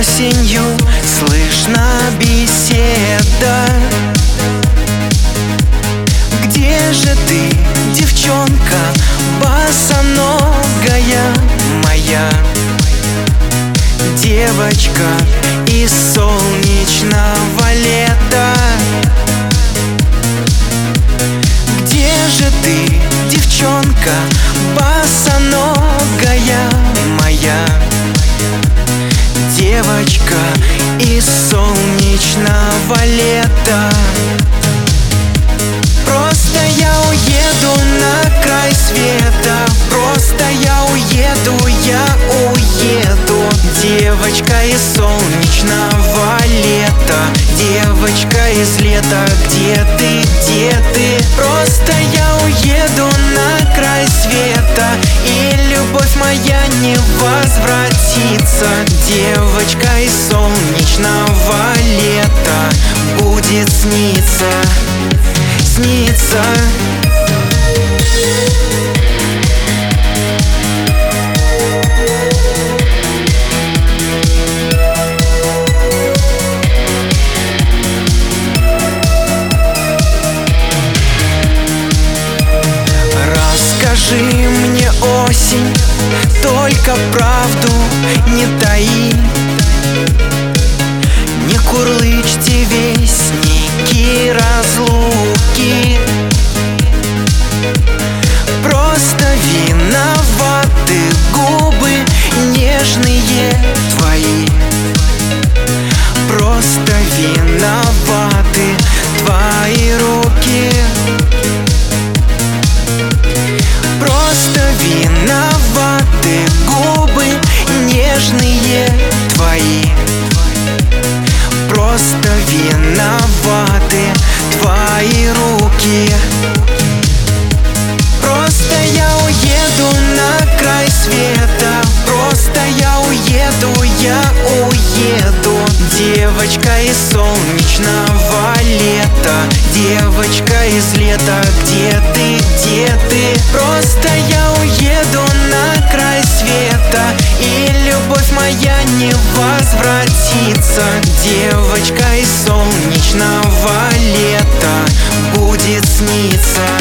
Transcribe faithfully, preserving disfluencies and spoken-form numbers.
осенью слышна беседа. Где же ты, девчонка, босоногая моя? Девочка из солнечного лета. Где же ты, девчонка, босоногая моя? Девочка из солнечного лета. Просто я уеду на край света. Просто я уеду, я уеду. Девочка из солнечного лета. Девочка из лета, где ты, где ты? Просто я уеду на край света, и любовь моя не возвратится. Девочка из солнечного лета будет сниться, снится. Расскажи мне, осень, только правду не таи. Не курлычьте вестники разлуки. Просто виноваты губы нежные твои. Просто виноваты твои руки. Просто виноваты губы нежные твои. Просто виноваты твои руки. Просто я уеду на край света. Просто я уеду, я уеду. Девочка из солнечного лета. Девочка из лета, где ты, где ты? Просто я уеду на край света, и любовь моя не возвратится. Девочка из солнечного лета будет сниться.